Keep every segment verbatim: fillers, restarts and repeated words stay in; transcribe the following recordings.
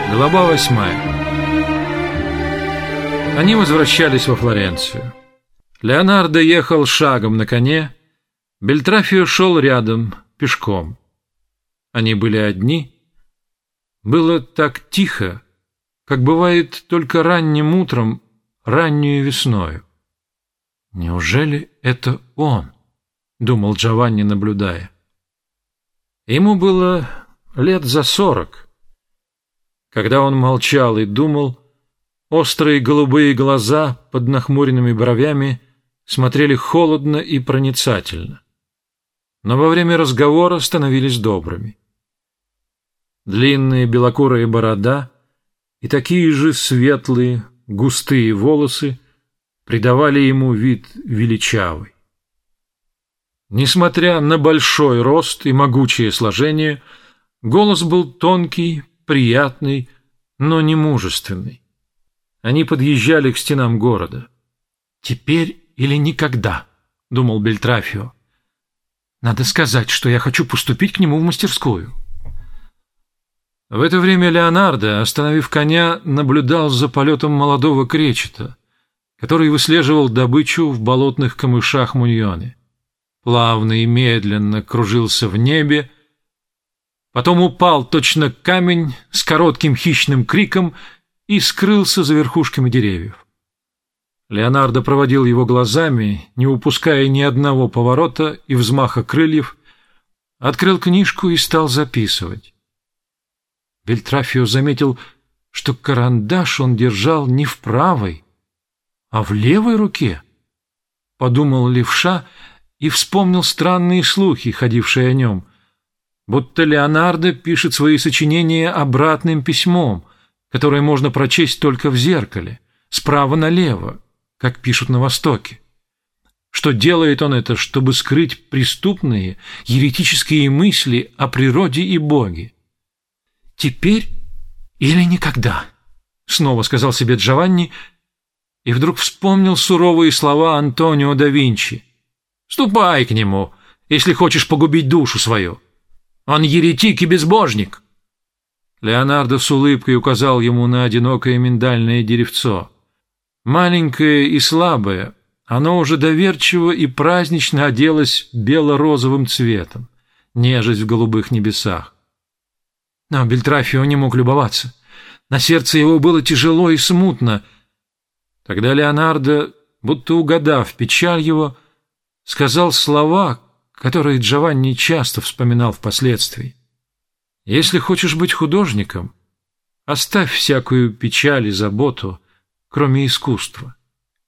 Глава восьмая. Они возвращались во Флоренцию. Леонардо ехал шагом на коне, Бельтрафио шел рядом, пешком. Они были одни. Было так тихо, как бывает только ранним утром, раннюю весною. «Неужели это он?» — думал Джованни, наблюдая. Ему было лет за сорок. Когда он молчал и думал, острые голубые глаза под нахмуренными бровями смотрели холодно и проницательно, но во время разговора становились добрыми. Длинная белокурая борода и такие же светлые, густые волосы придавали ему вид величавый. Несмотря на большой рост и могучее сложение, голос был тонкий, приятный, но не мужественный. Они подъезжали к стенам города. «Теперь или никогда», — думал Бельтрафио. «Надо сказать, что я хочу поступить к нему в мастерскую». В это время Леонардо, остановив коня, наблюдал за полетом молодого кречета, который выслеживал добычу в болотных камышах Муньоне. Плавно и медленно кружился в небе, потом упал точно камень с коротким хищным криком и скрылся за верхушками деревьев. Леонардо проводил его глазами, не упуская ни одного поворота и взмаха крыльев, открыл книжку и стал записывать. Бельтрафио заметил, что карандаш он держал не в правой, а в левой руке. Подумал левша и вспомнил странные слухи, ходившие о нем, будто Леонардо пишет свои сочинения обратным письмом, которое можно прочесть только в зеркале, справа налево, как пишут на Востоке. Что делает он это, чтобы скрыть преступные, еретические мысли о природе и Боге. «Теперь или никогда», — снова сказал себе Джованни, и вдруг вспомнил суровые слова Антонио да Винчи. «Ступай к нему, если хочешь погубить душу свою. Он еретик и безбожник». Леонардо с улыбкой указал ему на одинокое миндальное деревцо. Маленькое и слабое, оно уже доверчиво и празднично оделось бело-розовым цветом, нежесть в голубых небесах. Но Бельтрафио не мог любоваться. На сердце его было тяжело и смутно. Тогда Леонардо, будто угадав печаль его, сказал слова, которые Джованни часто вспоминал впоследствии. «Если хочешь быть художником, оставь всякую печаль и заботу, кроме искусства.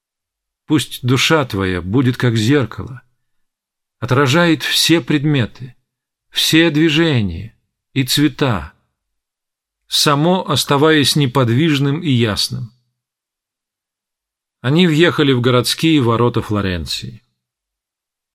Пусть душа твоя будет как зеркало, отражает все предметы, все движения и цвета, само оставаясь неподвижным и ясным». Они въехали в городские ворота Флоренции.